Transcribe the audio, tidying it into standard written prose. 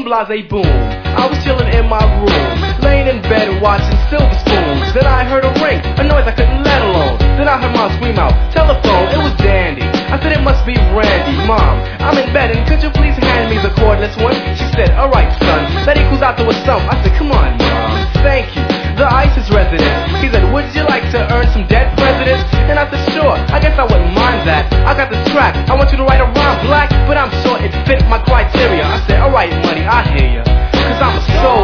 blase boom. I was chilling in my room, laying in bed watching Silver Spoons. Then I heard a ring, a noise I couldn't let alone. Then I heard Mom scream out, telephone, it was Dandy. I said it must be Randy. Mom, I'm in bed and could you please hand me the cordless one? She said, alright son, that equals out to a sum. I said, come on Mom, thank you. The ISIS resident. He said, would you like to earn some dead presidents? And I said, sure, I guess I wouldn't mind that. I got this track, I want you to write a rhyme black, but I'm sure it fit my criteria. I said, alright money, I hear ya, cause I'm a soul